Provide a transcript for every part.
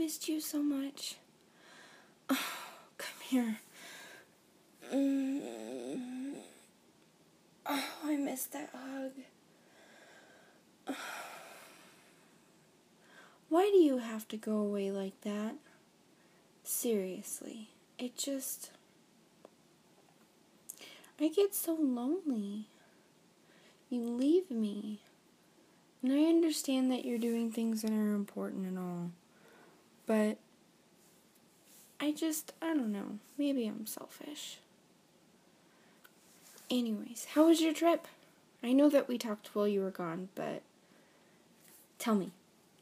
missed you so much. Oh, come here. Oh, I missed that hug. Why do you have to go away like that? Seriously, I get so lonely. You leave me. And I understand that you're doing things that are important and all. But I don't know. Maybe I'm selfish. Anyways, how was your trip? I know that we talked while you were gone, but tell me.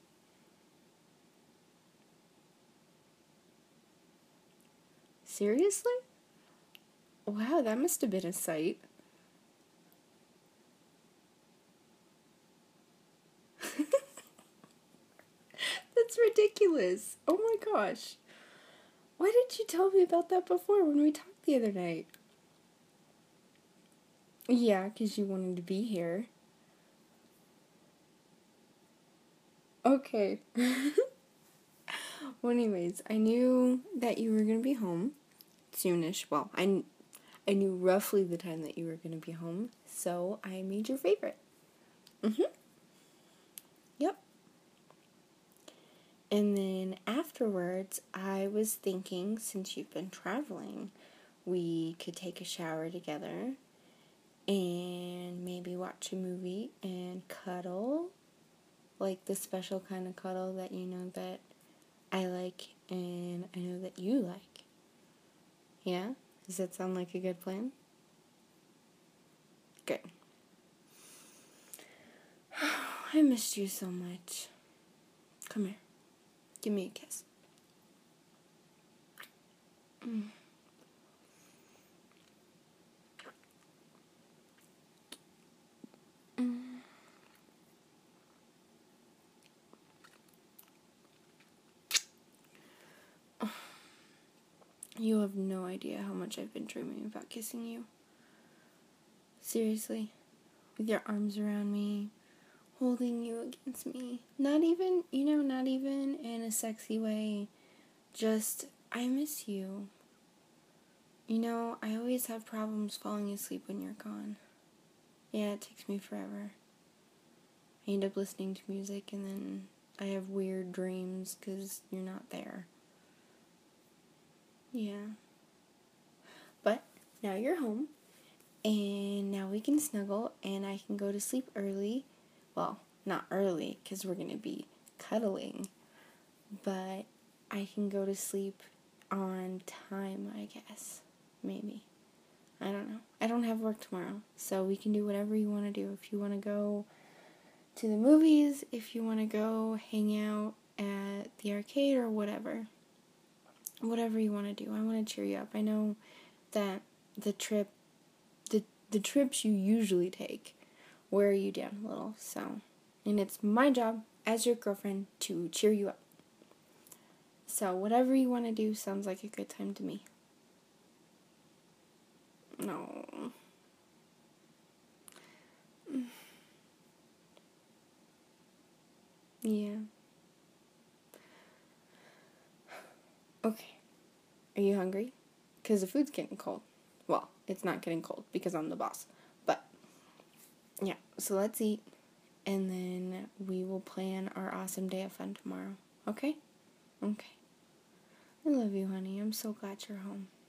Seriously? Wow, that must have been a sight. That's ridiculous. Oh my gosh. Why didn't you tell me about that before when we talked the other night? Yeah, because you wanted to be here. Okay. Well, anyways, I knew that you were going to be home soonish. Well, I knew roughly the time that you were going to be home, so I made your favorite. Yep. And then afterwards, I was thinking, since you've been traveling, we could take a shower together and maybe watch a movie and cuddle. Like the special kind of cuddle that you know that I like and I know that you like. Yeah? Does that sound like a good plan? Good. I missed you so much. Come here. Give me a kiss. You have no idea how much I've been dreaming about kissing you. Seriously. With your arms around me, holding you against me. Not even in a sexy way. Just, I miss you. I always have problems falling asleep when you're gone. Yeah, it takes me forever. I end up listening to music and then I have weird dreams because you're not there. Yeah. But now you're home, and now we can snuggle, and I can go to sleep early. Well, not early, because we're going to be cuddling, but I can go to sleep on time, I guess. Maybe. I don't know. I don't have work tomorrow, so we can do whatever you want to do. If you want to go to the movies, if you want to go hang out at the arcade or whatever. Whatever you want to do. I want to cheer you up. I know that the trips you usually take wear you down a little, so, and it's my job as your girlfriend to cheer you up. So whatever you want to do sounds like a good time to me. No. Yeah. Okay. Are you hungry? Because the food's getting cold. Well, it's not getting cold because I'm the boss. But, yeah. So let's eat. And then we will plan our awesome day of fun tomorrow. Okay? Okay. I love you, honey. I'm so glad you're home.